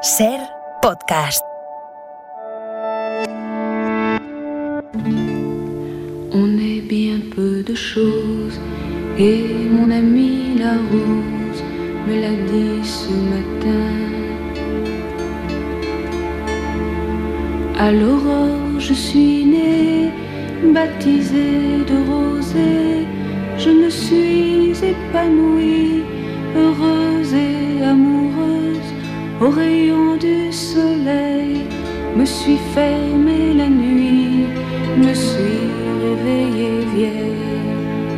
Ser podcast. On est bien peu de choses et mon ami la rose me l'a dit ce matin. À l'aurore je suis née, baptisée de rosée, je me suis épanouie, heureuse et amoureuse, au rayon du soleil, me suis fermée la nuit, me suis réveillée vieille.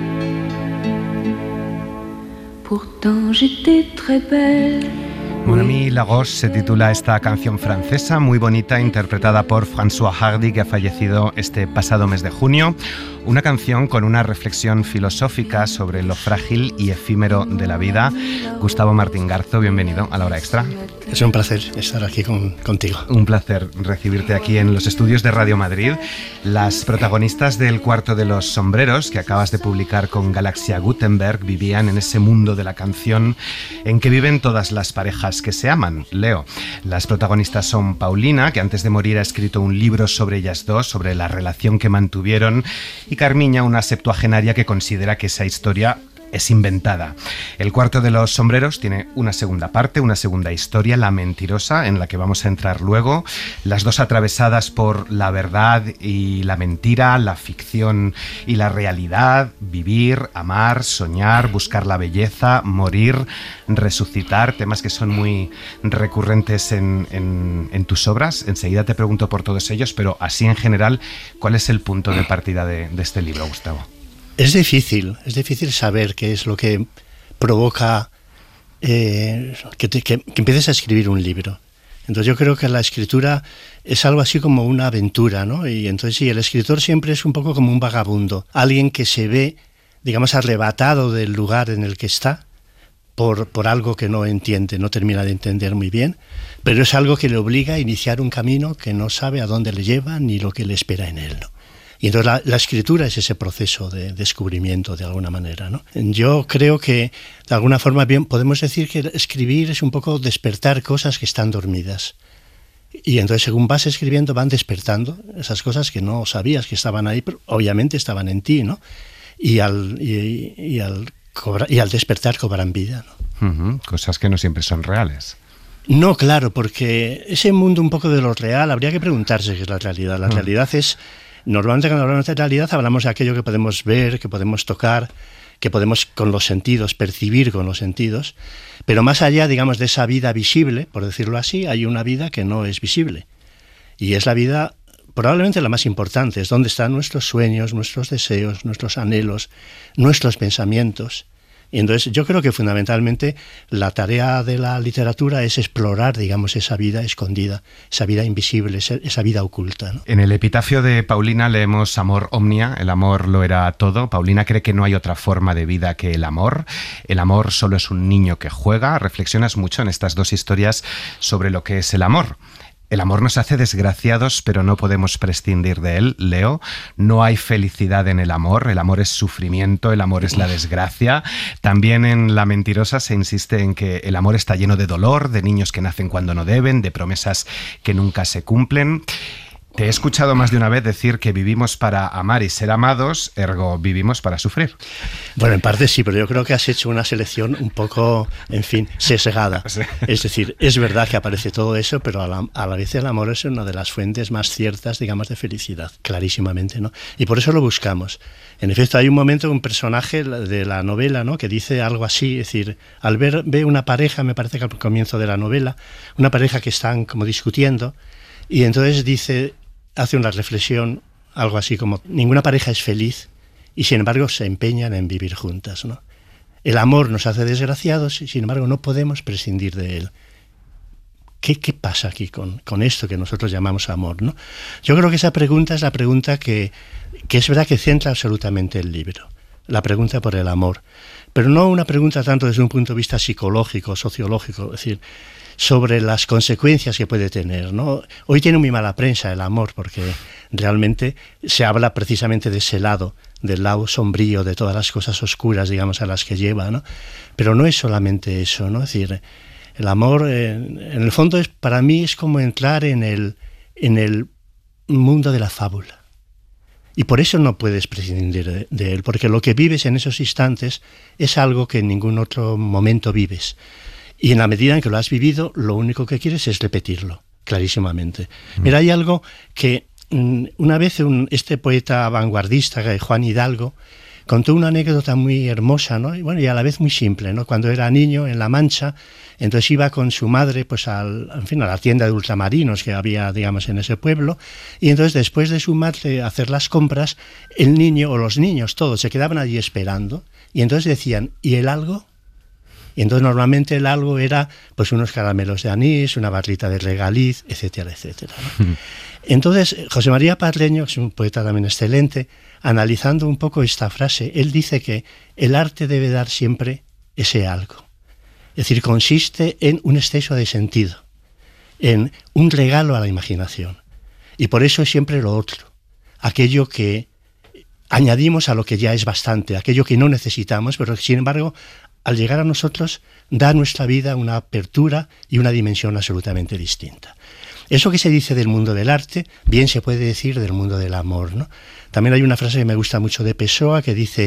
Pourtant j'étais très belle. Mon ami Lagos se titula esta canción francesa, muy bonita, interpretada por François Hardy, que ha fallecido este pasado mes de junio. Una canción con una reflexión filosófica sobre lo frágil y efímero de la vida. Gustavo Martín Garzo, bienvenido a La Hora Extra. Es un placer estar aquí contigo. Un placer recibirte aquí en los estudios de Radio Madrid. Las protagonistas del Cuarto de los Sombreros, que acabas de publicar con Galaxia Gutenberg, vivían en ese mundo de la canción en que viven todas las parejas que se aman. Leo, las protagonistas son Paulina, que antes de morir ha escrito un libro sobre ellas dos, sobre la relación que mantuvieron, y Carmiña, una septuagenaria que considera que esa historia es inventada. El Cuarto de los Sombreros tiene una segunda parte, una segunda historia, La Mentirosa, en la que vamos a entrar luego. Las dos atravesadas por la verdad y la mentira, la ficción y la realidad, vivir, amar, soñar, buscar la belleza, morir, resucitar, temas que son muy recurrentes en tus obras. Enseguida te pregunto por todos ellos, pero así en general, ¿cuál es el punto de partida de este libro, Gustavo? Es difícil saber qué es lo que provoca que empieces a escribir un libro. Entonces yo creo que la escritura es algo así como una aventura, ¿no? Y entonces sí, el escritor siempre es un poco como un vagabundo, alguien que se ve, digamos, arrebatado del lugar en el que está por algo que no entiende, no termina de entender muy bien, pero es algo que le obliga a iniciar un camino que no sabe a dónde le lleva ni lo que le espera en él, ¿no? Y entonces la escritura es ese proceso de descubrimiento de alguna manera, ¿no? Yo creo que de alguna forma bien podemos decir que escribir es un poco despertar cosas que están dormidas. Y entonces según vas escribiendo van despertando esas cosas que no sabías que estaban ahí, pero obviamente estaban en ti, ¿no? Y al despertar cobran vida, ¿no? Cosas que no siempre son reales. No, claro, porque ese mundo un poco de lo real, habría que preguntarse qué es la realidad. La realidad es... Normalmente cuando hablamos de realidad hablamos de aquello que podemos ver, que podemos tocar, que podemos con los sentidos, percibir con los sentidos, pero más allá, digamos, de esa vida visible, por decirlo así, hay una vida que no es visible. Y es la vida probablemente la más importante, es donde están nuestros sueños, nuestros deseos, nuestros anhelos, nuestros pensamientos. Y entonces yo creo que fundamentalmente la tarea de la literatura es explorar, digamos, esa vida escondida, esa vida invisible, esa vida oculta, ¿no? En el epitafio de Paulina leemos amor omnia, el amor lo era todo. Paulina cree que no hay otra forma de vida que el amor solo es un niño que juega. Reflexionas mucho en estas dos historias sobre lo que es el amor. El amor nos hace desgraciados, pero no podemos prescindir de él, Leo. No hay felicidad en el amor es sufrimiento, el amor es la desgracia. También en La Mentirosa se insiste en que el amor está lleno de dolor, de niños que nacen cuando no deben, de promesas que nunca se cumplen. Te he escuchado más de una vez decir que vivimos para amar y ser amados, ergo vivimos para sufrir. Bueno, en parte sí, pero yo creo que has hecho una selección un poco, en fin, sesgada. Sí. Es decir, es verdad que aparece todo eso, pero a la vez el amor es una de las fuentes más ciertas, digamos, de felicidad, clarísimamente, ¿no? Y por eso lo buscamos. En efecto, hay un momento, un personaje de la novela, ¿no?, que dice algo así, es decir, ve una pareja, me parece que al comienzo de la novela, una pareja que están como discutiendo, y entonces hace una reflexión, algo así como, ninguna pareja es feliz y sin embargo se empeñan en vivir juntas, ¿no? El amor nos hace desgraciados y sin embargo no podemos prescindir de él. ¿Qué pasa aquí con esto que nosotros llamamos amor, ¿no? Yo creo que esa pregunta es la pregunta que es verdad que centra absolutamente el libro, la pregunta por el amor, pero no una pregunta tanto desde un punto de vista psicológico, sociológico, es decir, sobre las consecuencias que puede tener, ¿no? Hoy tiene muy mala prensa el amor porque realmente se habla precisamente de ese lado, del lado sombrío, de todas las cosas oscuras, digamos, a las que lleva, ¿no? Pero no es solamente eso, ¿no? Es decir, El amor, en el fondo, para mí es como entrar en el mundo de la fábula. Y por eso no puedes prescindir de él, porque lo que vives en esos instantes es algo que en ningún otro momento vives. Y en la medida en que lo has vivido, lo único que quieres es repetirlo, clarísimamente. Mira, hay algo que una vez este poeta vanguardista, Juan Hidalgo, contó una anécdota muy hermosa, ¿no? Y a la vez muy simple, ¿no? Cuando era niño en La Mancha, entonces iba con su madre pues a la tienda de ultramarinos que había, digamos, en ese pueblo, y entonces después de su madre hacer las compras, el niño o los niños todos se quedaban allí esperando, y entonces decían, ¿y el algo? Y entonces normalmente el algo era pues unos caramelos de anís, una barrita de regaliz, etcétera, etcétera, ¿no? Entonces, José María Parreño, que es un poeta también excelente, analizando un poco esta frase, él dice que el arte debe dar siempre ese algo. Es decir, consiste en un exceso de sentido, en un regalo a la imaginación. Y por eso es siempre lo otro, aquello que añadimos a lo que ya es bastante, aquello que no necesitamos, pero que, sin embargo, al llegar a nosotros, da a nuestra vida una apertura y una dimensión absolutamente distinta. Eso que se dice del mundo del arte, bien se puede decir del mundo del amor, ¿no? También hay una frase que me gusta mucho de Pessoa que dice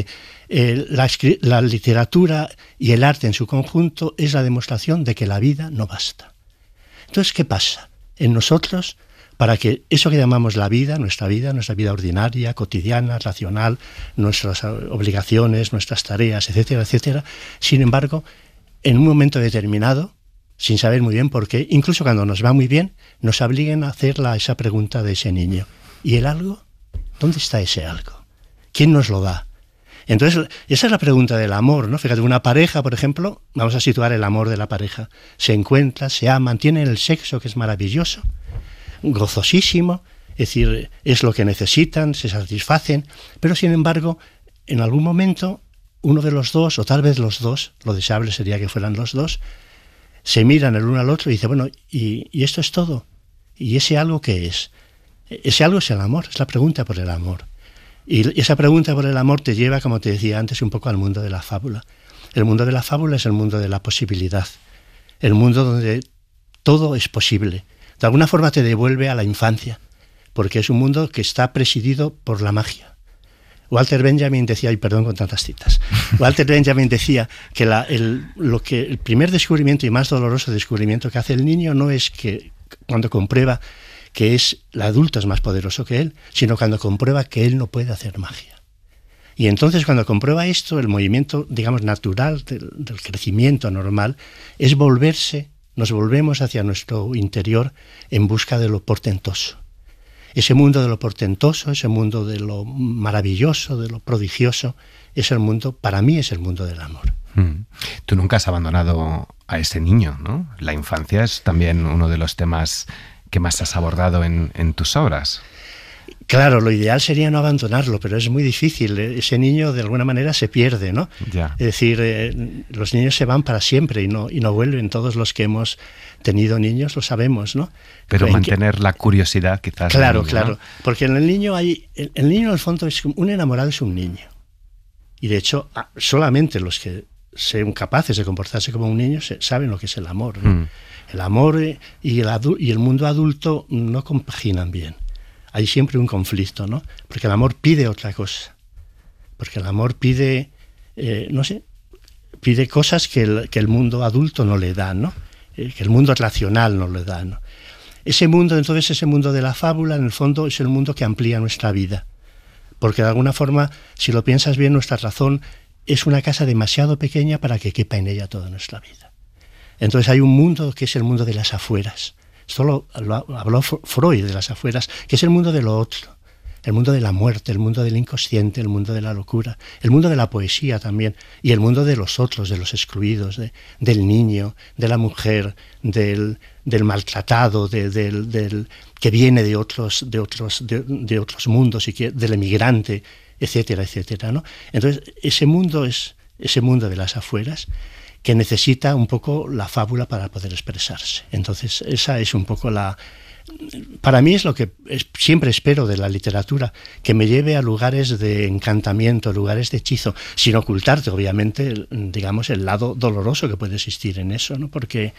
la literatura y el arte en su conjunto es la demostración de que la vida no basta. Entonces, ¿qué pasa en nosotros para que eso que llamamos la vida, nuestra vida ordinaria, cotidiana, racional, nuestras obligaciones, nuestras tareas, etcétera, etcétera, sin embargo, en un momento determinado, sin saber muy bien por qué, incluso cuando nos va muy bien, nos obliguen a hacer esa pregunta de ese niño. ¿Y el algo? ¿Dónde está ese algo? ¿Quién nos lo da? Entonces, esa es la pregunta del amor, ¿no? Fíjate, una pareja, por ejemplo, vamos a situar el amor de la pareja. Se encuentran, se aman, tienen el sexo, que es maravilloso, gozosísimo, es decir, es lo que necesitan, se satisfacen, pero sin embargo, en algún momento, uno de los dos, o tal vez los dos, lo deseable sería que fueran los dos, se miran el uno al otro y dicen, bueno, ¿y esto es todo? ¿Y ese algo qué es? Ese algo es el amor, es la pregunta por el amor. Y esa pregunta por el amor te lleva, como te decía antes, un poco al mundo de la fábula. El mundo de la fábula es el mundo de la posibilidad, el mundo donde todo es posible. De alguna forma te devuelve a la infancia, porque es un mundo que está presidido por la magia. Walter Benjamin decía, y perdón con tantas citas, Walter Benjamin decía que el primer descubrimiento y más doloroso descubrimiento que hace el niño no es que cuando comprueba que el adulto es más poderoso que él, sino cuando comprueba que él no puede hacer magia. Y entonces cuando comprueba esto, el movimiento, digamos, natural del crecimiento normal es nos volvemos hacia nuestro interior en busca de lo portentoso. Ese mundo de lo portentoso, ese mundo de lo maravilloso, de lo prodigioso, es el mundo, para mí es el mundo del amor. Tú nunca has abandonado a ese niño, ¿no? La infancia es también uno de los temas que más has abordado en tus obras. Claro, lo ideal sería no abandonarlo, pero es muy difícil. Ese niño de alguna manera se pierde, ¿no? Ya. Es decir, los niños se van para siempre y no vuelven. Todos los que hemos tenido niños lo sabemos, ¿no? Pero mantener la curiosidad quizás. Claro, niño, claro. ¿no? Porque en el niño el niño en el fondo es un enamorado, es un niño. Y de hecho, solamente los que sean capaces de comportarse como un niño saben lo que es el amor, ¿no? El amor y el mundo adulto no compaginan bien. Hay siempre un conflicto, ¿no? Porque el amor pide otra cosa. Porque el amor pide, pide cosas que el mundo adulto no le da, ¿no? Que el mundo racional no le da, ¿no? Ese mundo de la fábula, en el fondo, es el mundo que amplía nuestra vida. Porque de alguna forma, si lo piensas bien, nuestra razón es una casa demasiado pequeña para que quepa en ella toda nuestra vida. Entonces hay un mundo que es el mundo de las afueras. Esto lo habló Freud, de las afueras, que es el mundo de lo otro, el mundo de la muerte, el mundo del inconsciente, el mundo de la locura, el mundo de la poesía también, y el mundo de los otros, de los excluidos, del niño, de la mujer, del maltratado, del que viene de otros mundos, y del emigrante, etcétera, etcétera, ¿no? Entonces, ese mundo es ese mundo de las afueras, que necesita un poco la fábula para poder expresarse. Entonces, esa es un poco la para mí es lo que siempre espero de la literatura, que me lleve a lugares de encantamiento, lugares de hechizo, sin ocultarte, obviamente, digamos, el lado doloroso que puede existir en eso, ¿no? Porque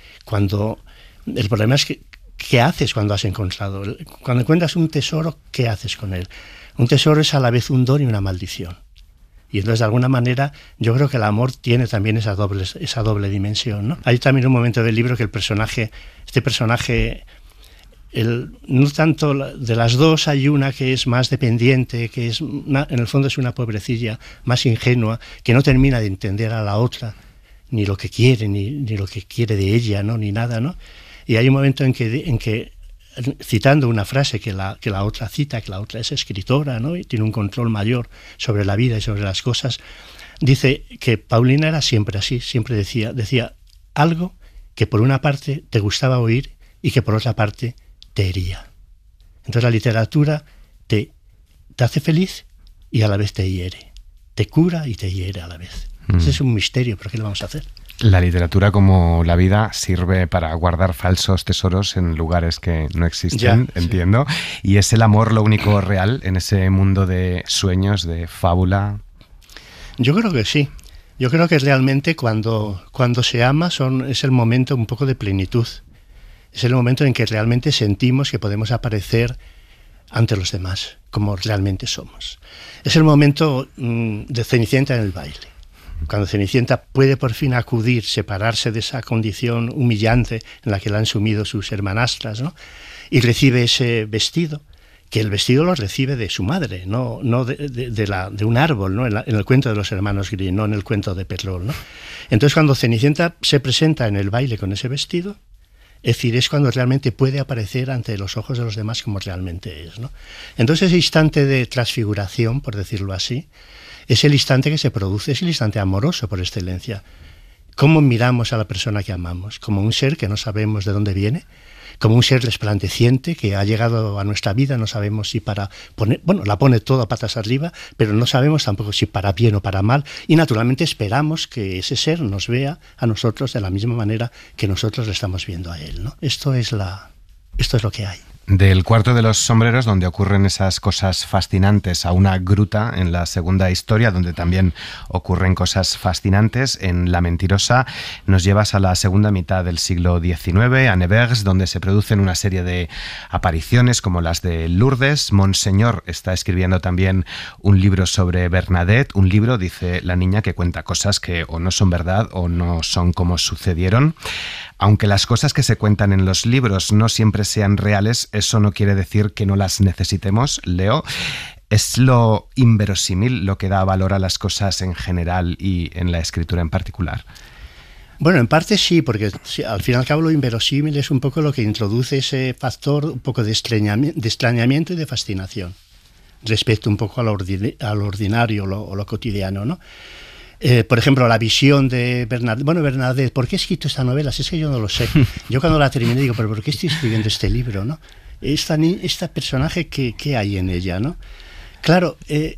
el problema es que, ¿qué haces cuando has encontrado? Cuando encuentras un tesoro, ¿qué haces con él? Un tesoro es a la vez un don y una maldición. Y entonces, de alguna manera, yo creo que el amor tiene también esa doble dimensión, ¿no? Hay también un momento del libro que este personaje, no tanto de las dos, hay una que es más dependiente, que en el fondo es una pobrecilla más ingenua, que no termina de entender a la otra, ni lo que quiere, ni lo que quiere de ella, ¿no? Ni nada, ¿no? Y hay un momento en que citando una frase que la otra cita, que la otra es escritora, ¿no? Y tiene un control mayor sobre la vida y sobre las cosas, dice que Paulina era siempre así, siempre decía algo que por una parte te gustaba oír y que por otra parte te hería. Entonces la literatura te hace feliz y a la vez te hiere, te cura y te hiere a la vez. Ese es un misterio, pero ¿qué le vamos a hacer? La literatura, como la vida, sirve para guardar falsos tesoros en lugares que no existen, entiendo. Sí. ¿Y es el amor lo único real en ese mundo de sueños, de fábula? Yo creo que sí. Yo creo que realmente cuando se ama es el momento un poco de plenitud. Es el momento en que realmente sentimos que podemos aparecer ante los demás, como realmente somos. Es el momento de Cenicienta en el baile. Cuando Cenicienta puede por fin acudir, separarse de esa condición humillante en la que la han sumido sus hermanastras, ¿no? Y recibe ese vestido, que el vestido lo recibe de su madre, no de un árbol, ¿no? En el cuento de los hermanos Grimm, no en el cuento de Perrault, ¿no? Entonces, cuando Cenicienta se presenta en el baile con ese vestido, es decir, es cuando realmente puede aparecer ante los ojos de los demás como realmente es, ¿no? Entonces, ese instante de transfiguración, por decirlo así, es el instante que se produce, es el instante amoroso por excelencia. ¿Cómo miramos a la persona que amamos? Como un ser que no sabemos de dónde viene, como un ser resplandeciente que ha llegado a nuestra vida, no sabemos si para poner, la pone todo a patas arriba, pero no sabemos tampoco si para bien o para mal, y naturalmente esperamos que ese ser nos vea a nosotros de la misma manera que nosotros le estamos viendo a él, ¿no? Esto es lo que hay. Del cuarto de los sombreros, donde ocurren esas cosas fascinantes, a una gruta en la segunda historia, donde también ocurren cosas fascinantes, en La mentirosa nos llevas a la segunda mitad del siglo XIX, a Nevers, donde se producen una serie de apariciones como las de Lourdes. Monseñor está escribiendo también un libro sobre Bernadette, un libro, dice la niña, que cuenta cosas que o no son verdad o no son como sucedieron. Aunque las cosas que se cuentan en los libros no siempre sean reales, eso no quiere decir que no las necesitemos, Leo. ¿Es lo inverosímil lo que da valor a las cosas en general y en la escritura en particular? Bueno, en parte sí, porque al fin y al cabo lo inverosímil es un poco lo que introduce ese factor un poco de extrañamiento y de fascinación respecto un poco a lo ordinario o lo cotidiano, ¿no? Por ejemplo, la visión de Bernadette. Bueno, Bernadette, ¿por qué he escrito esta novela? Si es que yo no lo sé. Yo cuando la terminé digo, ¿pero por qué estoy escribiendo este libro, no? Esta personaje, ¿qué hay en ella, no? Claro,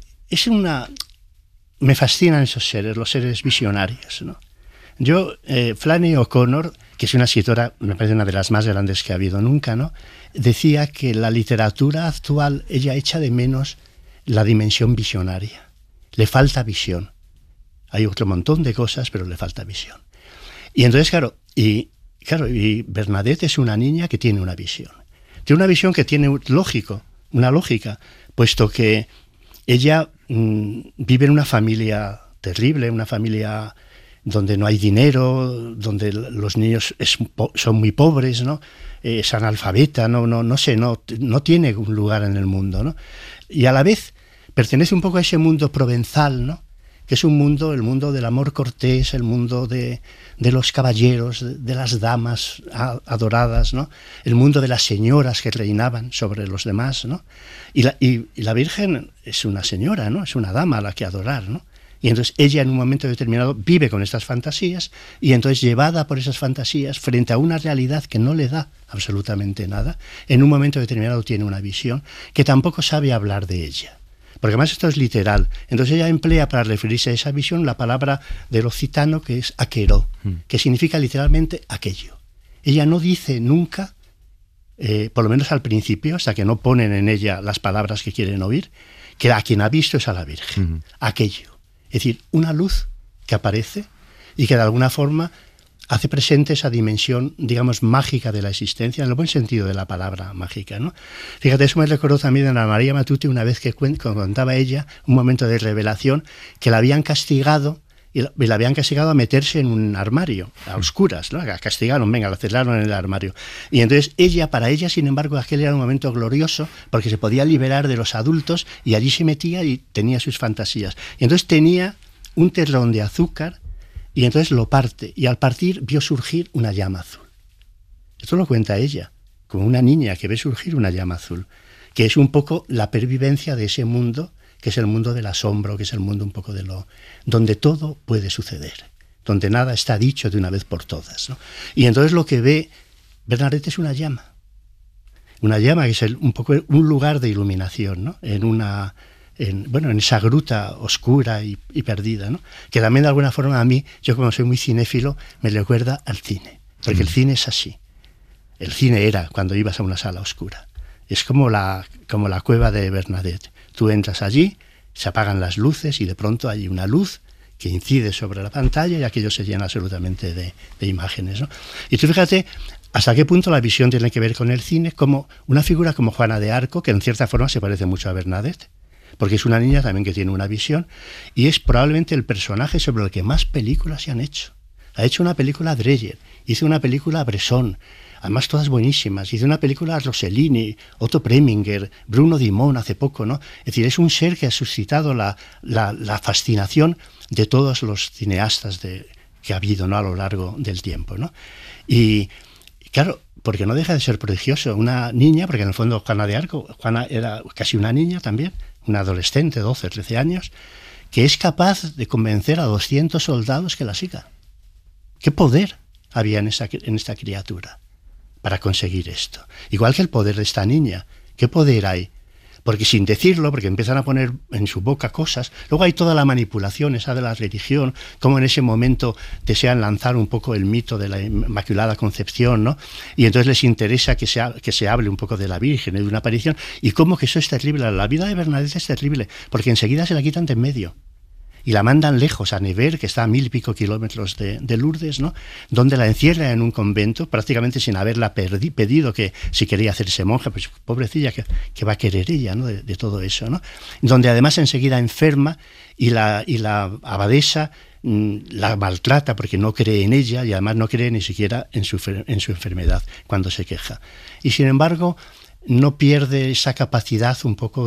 me fascinan esos seres, los seres visionarios, ¿no? Yo, Flannery O'Connor, que es una escritora, me parece una de las más grandes que ha habido nunca, ¿no? Decía que la literatura actual, ella echa de menos la dimensión visionaria. Le falta visión. Hay otro montón de cosas, pero le falta visión. Y entonces, claro, y Bernadette es una niña que tiene una visión. Tiene una visión que tiene una lógica, puesto que ella vive en una familia terrible, una familia donde no hay dinero, donde los niños son muy pobres, ¿no? Es analfabeta, no tiene un lugar en el mundo, ¿no? Y a la vez pertenece un poco a ese mundo provenzal, ¿no? Que es el mundo del amor cortés, el mundo de los caballeros, de las damas adoradas, ¿no? El mundo de las señoras que reinaban sobre los demás, ¿no? Y la Virgen es una señora, ¿no? Es una dama a la que adorar, ¿no? Y entonces ella en un momento determinado vive con estas fantasías y entonces llevada por esas fantasías frente a una realidad que no le da absolutamente nada, en un momento determinado tiene una visión que tampoco sabe hablar de ella. Porque además esto es literal. Entonces ella emplea para referirse a esa visión la palabra del occitano que es aquero, que significa literalmente aquello. Ella no dice nunca por lo menos al principio, hasta que no ponen en ella las palabras que quieren oír, que a quien ha visto es a la Virgen, aquello. Es decir, una luz que aparece y que de alguna forma hace presente esa dimensión, digamos, mágica de la existencia, en el buen sentido de la palabra mágica, ¿no? Fíjate, eso me recordó también a Ana María Matute una vez que contaba ella, un momento de revelación, que la habían castigado, y la habían castigado a meterse en un armario, a oscuras, ¿no? La castigaron, venga, la cerraron en el armario. Y entonces para ella, sin embargo, aquel era un momento glorioso, porque se podía liberar de los adultos, y allí se metía y tenía sus fantasías. Y entonces tenía un terrón de azúcar, y entonces lo parte, y al partir vio surgir una llama azul. Esto lo cuenta ella, como una niña que ve surgir una llama azul, que es un poco la pervivencia de ese mundo, que es el mundo del asombro, que es el mundo un poco de donde todo puede suceder, donde nada está dicho de una vez por todas, ¿no? Y entonces lo que ve Bernadette es una llama que es un poco un lugar de iluminación, ¿no? En esa gruta oscura y perdida, ¿no? Que también de alguna forma a mí, yo como soy muy cinéfilo, me recuerda al cine, porque el cine es así. El cine era cuando ibas a una sala oscura. Es como la cueva de Bernadette. Tú entras allí, se apagan las luces y de pronto hay una luz que incide sobre la pantalla y aquello se llena absolutamente de imágenes, ¿no? Y tú fíjate hasta qué punto la visión tiene que ver con el cine, como una figura como Juana de Arco, que en cierta forma se parece mucho a Bernadette, porque es una niña también que tiene una visión, y es probablemente el personaje sobre el que más películas se han hecho. Ha hecho una película Dreyer, hizo una película Bresson, además todas buenísimas, hizo una película Rossellini, Otto Preminger, Bruno Dumont hace poco, ¿no? Es decir, es un ser que ha suscitado la fascinación de todos los cineastas que ha habido, ¿no? A lo largo del tiempo, ¿no? Y claro, porque no deja de ser prodigioso, una niña, porque en el fondo Juana de Arco, Juana era casi una niña también, una adolescente, 12, 13 años, que es capaz de convencer a 200 soldados que la sigan. ¿Qué poder había en esta criatura para conseguir esto? Igual que el poder de esta niña. ¿Qué poder hay? Porque sin decirlo, porque empiezan a poner en su boca cosas, luego hay toda la manipulación esa de la religión, como en ese momento desean lanzar un poco el mito de la Inmaculada Concepción, ¿no? Y entonces les interesa que se hable un poco de la Virgen, de una aparición, y cómo que eso es terrible. La vida de Bernadette es terrible, porque enseguida se la quitan de en medio. Y la mandan lejos, a Nevers, que está a 1000 y pico kilómetros de Lourdes, ¿no? Donde la encierran en un convento, prácticamente sin haberla pedido que si quería hacerse monja, pues pobrecilla, que va a querer ella, ¿no? De todo eso, ¿no? Donde además enseguida enferma y la abadesa la maltrata porque no cree en ella y además no cree ni siquiera en su enfermedad cuando se queja. Y sin embargo, no pierde esa capacidad un poco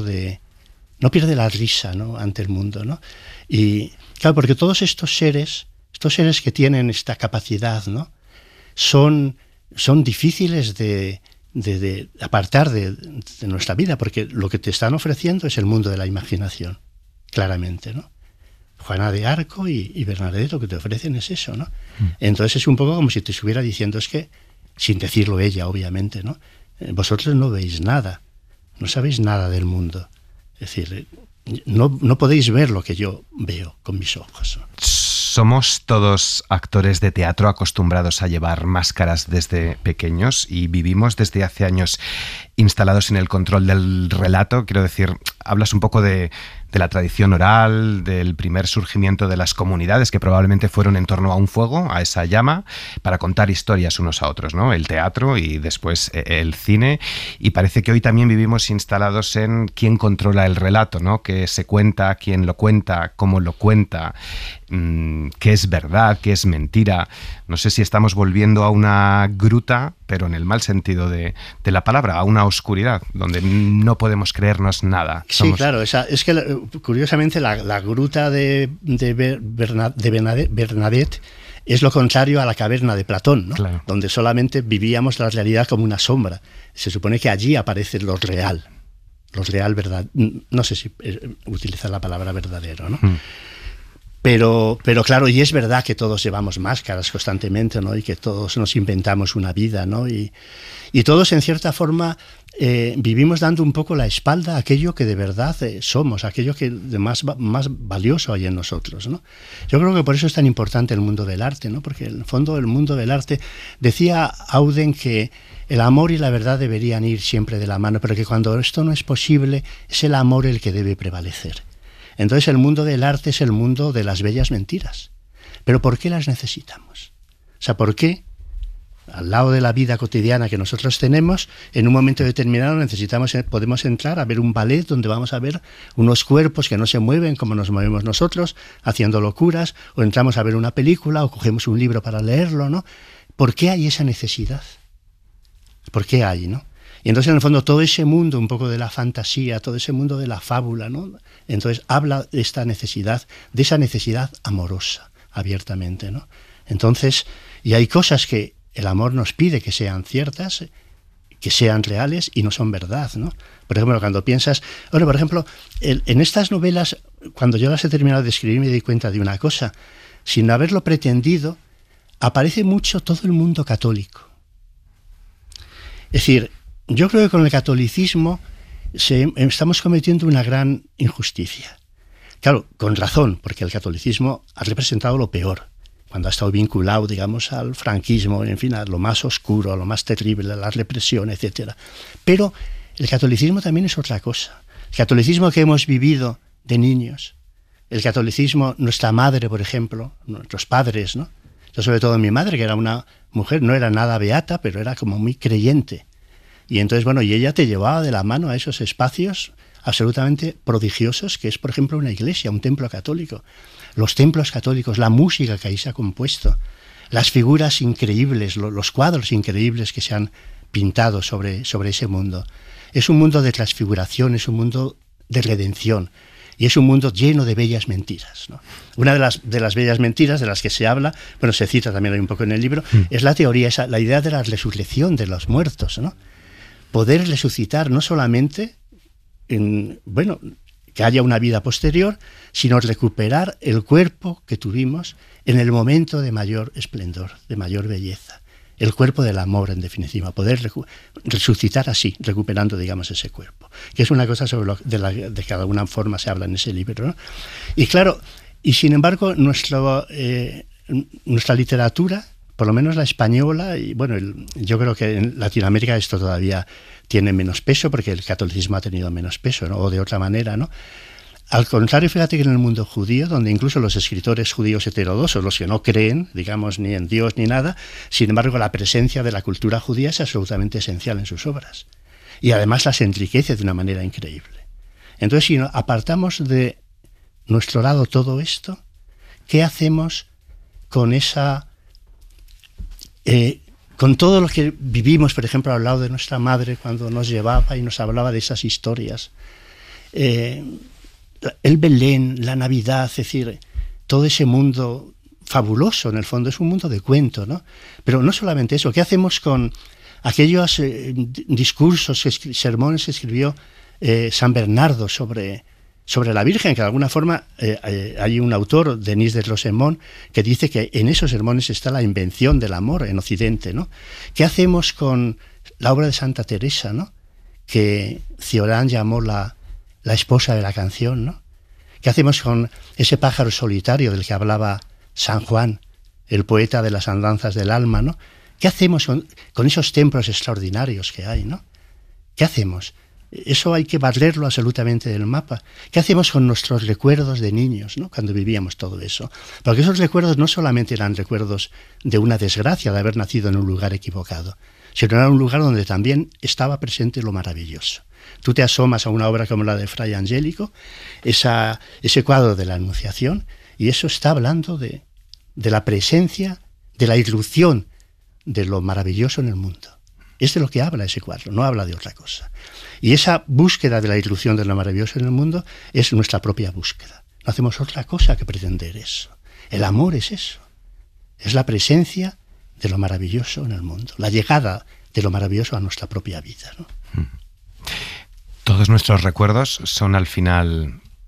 no pierde la risa, ¿no? Ante el mundo, ¿no? Y claro, porque todos estos seres que tienen esta capacidad, ¿no? Son difíciles de apartar de nuestra vida, porque lo que te están ofreciendo es el mundo de la imaginación, claramente, ¿no? Juana de Arco y Bernadette lo que te ofrecen es eso, ¿no? Entonces es un poco como si te estuviera diciendo, es que, sin decirlo ella, obviamente, ¿no? Vosotros no veis nada, no sabéis nada del mundo. Es decir, no podéis ver lo que yo veo con mis ojos, ¿no? Somos todos actores de teatro acostumbrados a llevar máscaras desde pequeños y vivimos desde hace años instalados en el control del relato. Quiero decir, hablas un poco de la tradición oral, del primer surgimiento de las comunidades que probablemente fueron en torno a un fuego, a esa llama, para contar historias unos a otros, ¿no? El teatro y después el cine. Y parece que hoy también vivimos instalados en quién controla el relato, ¿no? Qué se cuenta, quién lo cuenta, cómo lo cuenta, qué es verdad, qué es mentira. No sé si estamos volviendo a una gruta, pero en el mal sentido de la palabra, a una oscuridad, donde no podemos creernos nada. Sí, claro, es que curiosamente la gruta de Bernadette es lo contrario a la caverna de Platón, ¿no? Claro. Donde solamente vivíamos la realidad como una sombra. Se supone que allí aparece lo real verdad. No sé si utilizar la palabra verdadero, ¿no? Pero claro, y es verdad que todos llevamos máscaras constantemente, ¿no? Y que todos nos inventamos una vida, ¿no? Y todos, en cierta forma, vivimos dando un poco la espalda a aquello que de verdad somos, aquello que de más valioso hay en nosotros, ¿no? Yo creo que por eso es tan importante el mundo del arte, ¿no? Porque en el fondo el mundo del arte, decía Auden que el amor y la verdad deberían ir siempre de la mano, pero que cuando esto no es posible, es el amor el que debe prevalecer. Entonces el mundo del arte es el mundo de las bellas mentiras. ¿Pero por qué las necesitamos? O sea, ¿por qué, al lado de la vida cotidiana que nosotros tenemos, en un momento determinado podemos entrar a ver un ballet donde vamos a ver unos cuerpos que no se mueven como nos movemos nosotros, haciendo locuras, o entramos a ver una película o cogemos un libro para leerlo, ¿no? ¿Por qué hay esa necesidad? ¿Por qué hay, no? Y entonces, en el fondo, todo ese mundo un poco de la fantasía, todo ese mundo de la fábula, ¿no? Entonces habla de esta necesidad, de esa necesidad amorosa, abiertamente, ¿no? Entonces, y hay cosas que el amor nos pide que sean ciertas, que sean reales y no son verdad, ¿no? Por ejemplo, cuando piensas... Bueno, por ejemplo, en estas novelas, cuando yo las he terminado de escribir, me di cuenta de una cosa. Sin haberlo pretendido, aparece mucho todo el mundo católico. Es decir, yo creo que con el catolicismo estamos cometiendo una gran injusticia. Claro, con razón, porque el catolicismo ha representado lo peor, cuando ha estado vinculado, digamos, al franquismo, en fin, a lo más oscuro, a lo más terrible, a la represión, etc. Pero el catolicismo también es otra cosa. El catolicismo que hemos vivido de niños, el catolicismo, nuestra madre, por ejemplo, nuestros padres, ¿no? Yo, sobre todo mi madre, que era una mujer, no era nada beata, pero era como muy creyente. Y entonces, bueno, y ella te llevaba de la mano a esos espacios absolutamente prodigiosos, que es, por ejemplo, una iglesia, un templo católico. Los templos católicos, la música que ahí se ha compuesto, las figuras increíbles, los cuadros increíbles que se han pintado sobre ese mundo. Es un mundo de transfiguración, es un mundo de redención. Y es un mundo lleno de bellas mentiras, ¿no? Una de las bellas mentiras de las que se habla, bueno, se cita también hay un poco en el libro, es la teoría, la idea de la resurrección de los muertos, ¿no? Poder resucitar no solamente que haya una vida posterior, sino recuperar el cuerpo que tuvimos en el momento de mayor esplendor, de mayor belleza. El cuerpo del amor, en definitiva, poder resucitar así, recuperando, digamos, ese cuerpo, que es una cosa de que de alguna forma se habla en ese libro, ¿no? Y claro, y sin embargo, nuestra literatura, por lo menos la española, y bueno, yo creo que en Latinoamérica esto todavía tiene menos peso, porque el catolicismo ha tenido menos peso, ¿no? O de otra manera, ¿no? Al contrario, fíjate que en el mundo judío, donde incluso los escritores judíos heterodoxos, los que no creen, digamos, ni en Dios ni nada, sin embargo, la presencia de la cultura judía es absolutamente esencial en sus obras. Y además las enriquece de una manera increíble. Entonces, si apartamos de nuestro lado todo esto, ¿qué hacemos con con todo lo que vivimos, por ejemplo, al lado de nuestra madre, cuando nos llevaba y nos hablaba de esas historias? El Belén, la Navidad, es decir, todo ese mundo fabuloso, en el fondo, es un mundo de cuento, ¿no? Pero no solamente eso, ¿qué hacemos con aquellos discursos, sermones que escribió San Bernardo sobre la Virgen, que de alguna forma hay un autor, Denis de Rosemont, que dice que en esos sermones está la invención del amor en Occidente, ¿no? ¿Qué hacemos con la obra de Santa Teresa, ¿no? Que Cioran llamó la esposa de la canción, ¿no? ¿Qué hacemos con ese pájaro solitario del que hablaba San Juan, el poeta de las andanzas del alma, ¿no? ¿Qué hacemos con esos templos extraordinarios que hay, ¿no? ¿Qué hacemos? Eso hay que barrerlo absolutamente del mapa. ¿Qué hacemos con nuestros recuerdos de niños, ¿no? Cuando vivíamos todo eso? Porque esos recuerdos no solamente eran recuerdos de una desgracia de haber nacido en un lugar equivocado, sino era un lugar donde también estaba presente lo maravilloso. Tú te asomas a una obra como la de Fray Angélico, ese cuadro de la Anunciación, y eso está hablando de la presencia, de la irrupción de lo maravilloso en el mundo. Es de lo que habla ese cuadro, no habla de otra cosa. Y esa búsqueda de la irrupción de lo maravilloso en el mundo es nuestra propia búsqueda. No hacemos otra cosa que pretender eso. El amor es eso. Es la presencia de lo maravilloso en el mundo, la llegada de lo maravilloso a nuestra propia vida, ¿no? Todos nuestros recuerdos son al final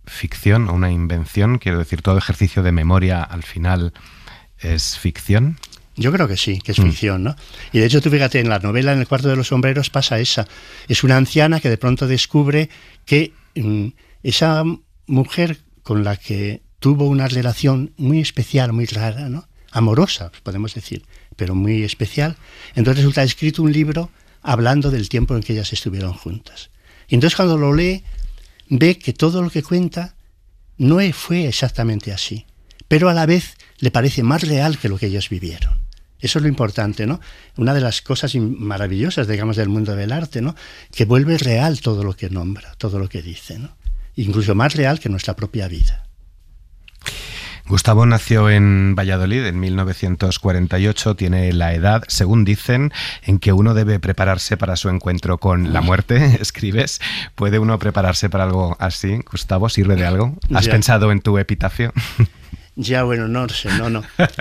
ficción o una invención? Quiero decir, ¿todo ejercicio de memoria al final es ficción? Yo creo que sí, que es ficción, ¿no? Y de hecho, tú fíjate, en la novela En el cuarto de los sombreros pasa esa. Es una anciana que de pronto descubre que esa mujer con la que tuvo una relación muy especial, muy rara, ¿no? Amorosa, podemos decir, pero muy especial. Entonces resulta escrito un libro hablando del tiempo en que ellas estuvieron juntas. Y entonces cuando lo lee, ve que todo lo que cuenta no fue exactamente así, pero a la vez le parece más real que lo que ellos vivieron. Eso es lo importante, ¿no? Una de las cosas maravillosas, digamos, del mundo del arte, ¿no? Que vuelve real todo lo que nombra, todo lo que dice, ¿no? Incluso más real que nuestra propia vida. Gustavo nació en Valladolid en 1948, tiene la edad, según dicen, en que uno debe prepararse para su encuentro con la muerte. Escribes, ¿puede uno prepararse para algo así? Gustavo, ¿sirve de algo? ¿Has pensado en tu epitafio? Ya, bueno, no sé, no.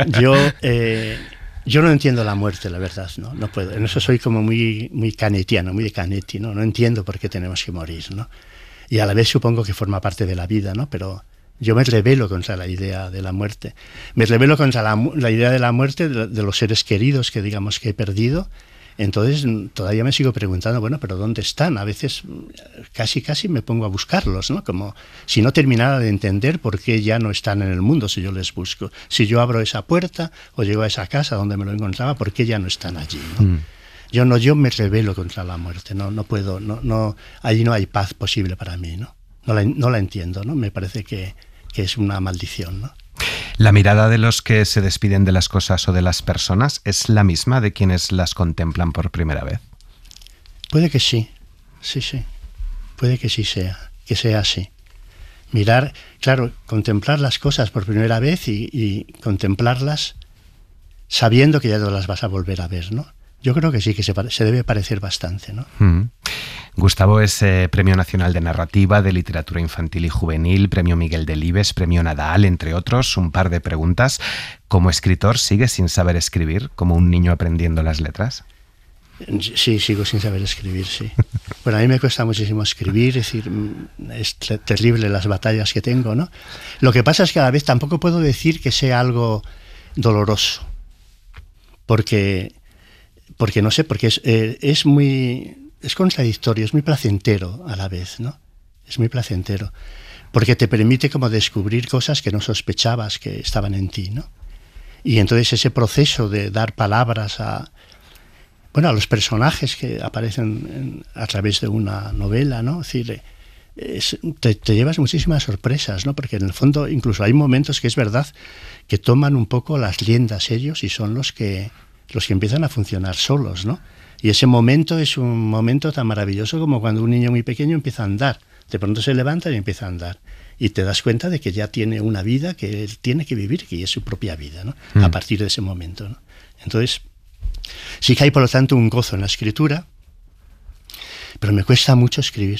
Yo no entiendo la muerte, la verdad, no puedo. En eso soy como muy canetiano, muy de Canetti, ¿no? No entiendo por qué tenemos que morir, ¿no? Y a la vez supongo que forma parte de la vida, ¿no? Pero yo me rebelo contra la idea de la muerte. Me rebelo contra la idea de la muerte de los seres queridos que digamos que he perdido. Entonces todavía me sigo preguntando, bueno, pero ¿dónde están? A veces casi me pongo a buscarlos, ¿no? Como si no terminara de entender por qué ya no están en el mundo si yo les busco. Si yo abro esa puerta o llego a esa casa donde me lo encontraba, ¿por qué ya no están allí, ¿no? Yo me rebelo contra la muerte, no puedo, allí no hay paz posible para mí, ¿no? No la entiendo, ¿no? Me parece que es una maldición, ¿no? ¿La mirada de los que se despiden de las cosas o de las personas es la misma de quienes las contemplan por primera vez? Puede que sí. Puede que sí que sea así. Mirar, claro, contemplar las cosas por primera vez y contemplarlas sabiendo que ya no las vas a volver a ver, ¿no? Yo creo que sí, que se debe parecer bastante, ¿no? Gustavo es Premio Nacional de Narrativa, de Literatura Infantil y Juvenil, Premio Miguel Delibes, Premio Nadal, entre otros. Un par de preguntas. ¿Como escritor sigues sin saber escribir, como un niño aprendiendo las letras? Sí, sigo sin saber escribir, sí. Bueno, a mí me cuesta muchísimo escribir, es decir, es terrible las batallas que tengo, ¿no? Lo que pasa es que a la vez tampoco puedo decir que sea algo doloroso, porque no sé, porque es contradictorio, es muy placentero a la vez, ¿no? Es muy placentero, porque te permite como descubrir cosas que no sospechabas que estaban en ti, ¿no? Y entonces ese proceso de dar palabras a los personajes que aparecen a través de una novela, ¿no? Es decir, te llevas muchísimas sorpresas, ¿no? Porque en el fondo incluso hay momentos que es verdad que toman un poco las riendas ellos y son los que empiezan a funcionar solos, ¿no? Y ese momento es un momento tan maravilloso como cuando un niño muy pequeño empieza a andar. De pronto se levanta y empieza a andar. Y te das cuenta de que ya tiene una vida que él tiene que vivir, que es su propia vida, ¿no? A partir de ese momento, ¿no? Entonces, sí que hay, por lo tanto, un gozo en la escritura, pero me cuesta mucho escribir,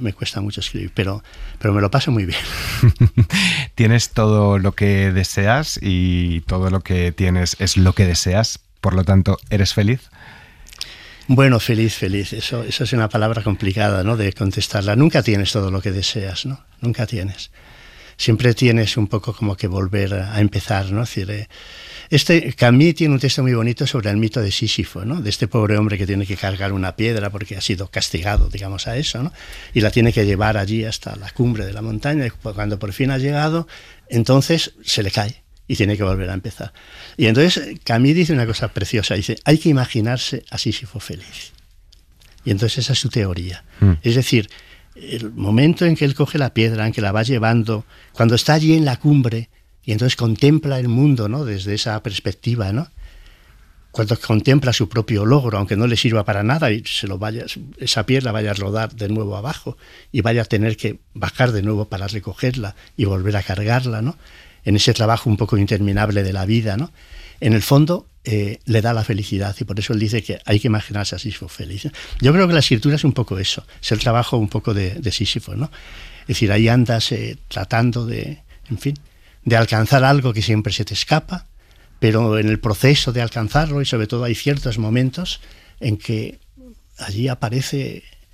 pero me lo paso muy bien. Tienes todo lo que deseas y todo lo que tienes es lo que deseas, por lo tanto, ¿eres feliz? Bueno, feliz. Eso es una palabra complicada, ¿no? De contestarla. Nunca tienes todo lo que deseas, ¿no? Nunca tienes. Siempre tienes un poco como que volver a empezar, ¿no? Es decir, Camus tiene un texto muy bonito sobre el mito de Sísifo, ¿no? De este pobre hombre que tiene que cargar una piedra porque ha sido castigado, digamos, a eso, ¿no? Y la tiene que llevar allí hasta la cumbre de la montaña, y cuando por fin ha llegado, entonces se le cae y tiene que volver a empezar. Y entonces Camus dice una cosa preciosa, dice, hay que imaginarse a Sísifo feliz. Y entonces esa es su teoría. Es decir, el momento en que él coge la piedra, en que la va llevando, cuando está allí en la cumbre, y entonces contempla el mundo, ¿no? Desde esa perspectiva, ¿no? Cuando contempla su propio logro, aunque no le sirva para nada y esa piedra vaya a rodar de nuevo abajo y vaya a tener que bajar de nuevo para recogerla y volver a cargarla, ¿no? En ese trabajo un poco interminable de la vida, ¿no? En el fondo le da la felicidad y por eso él dice que hay que imaginarse a Sísifo feliz. Yo creo que la escritura es un poco eso, es el trabajo un poco de Sísifo, ¿no? Es decir, ahí andas tratando de alcanzar algo que siempre se te escapa, pero en el proceso de alcanzarlo, y sobre todo hay ciertos momentos en que allí aparece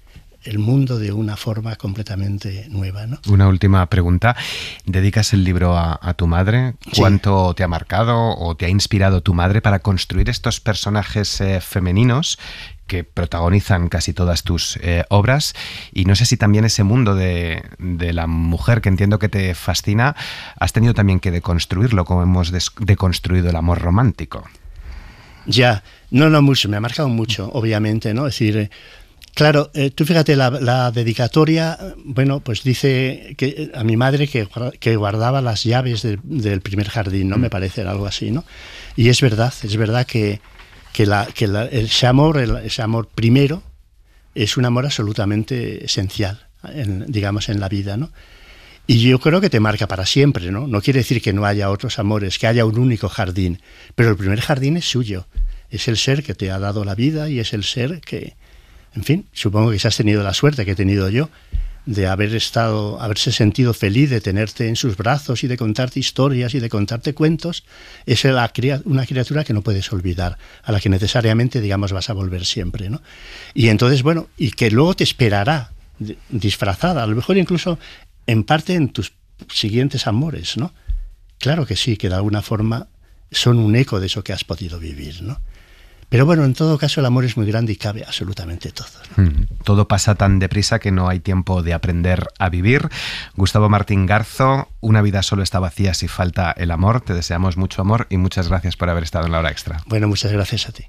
el mundo de una forma completamente nueva, ¿no? Una última pregunta. ¿Dedicas el libro a tu madre? ¿Cuánto te ha marcado o te ha inspirado tu madre para construir estos personajes femeninos que protagonizan casi todas tus obras? Y no sé si también ese mundo de la mujer, que entiendo que te fascina, has tenido también que deconstruirlo, como hemos deconstruido el amor romántico. Ya, no mucho, me ha marcado mucho, obviamente, ¿no? Es decir, claro, tú fíjate, la dedicatoria, bueno, pues dice que a mi madre que guardaba las llaves del primer jardín, ¿no? Me parece algo así, ¿no? Y es verdad que ese amor primero es un amor absolutamente esencial, digamos, en la vida, ¿no? Y yo creo que te marca para siempre, ¿no? No quiere decir que no haya otros amores, que haya un único jardín, pero el primer jardín es suyo. Es el ser que te ha dado la vida y es el ser que, en fin, supongo que si has tenido la suerte que he tenido yo de haberse sentido feliz de tenerte en sus brazos y de contarte historias y de contarte cuentos, es una criatura que no puedes olvidar, a la que necesariamente, digamos, vas a volver siempre, ¿no? Y entonces, bueno, y que luego te esperará disfrazada, a lo mejor incluso en parte en tus siguientes amores, ¿no? Claro que sí, que de alguna forma son un eco de eso que has podido vivir, ¿no? Pero bueno, en todo caso el amor es muy grande y cabe absolutamente todo, ¿no? Todo pasa tan deprisa que no hay tiempo de aprender a vivir. Gustavo Martín Garzo, una vida solo está vacía si falta el amor. Te deseamos mucho amor y muchas gracias por haber estado en La Hora Extra. Bueno, muchas gracias a ti.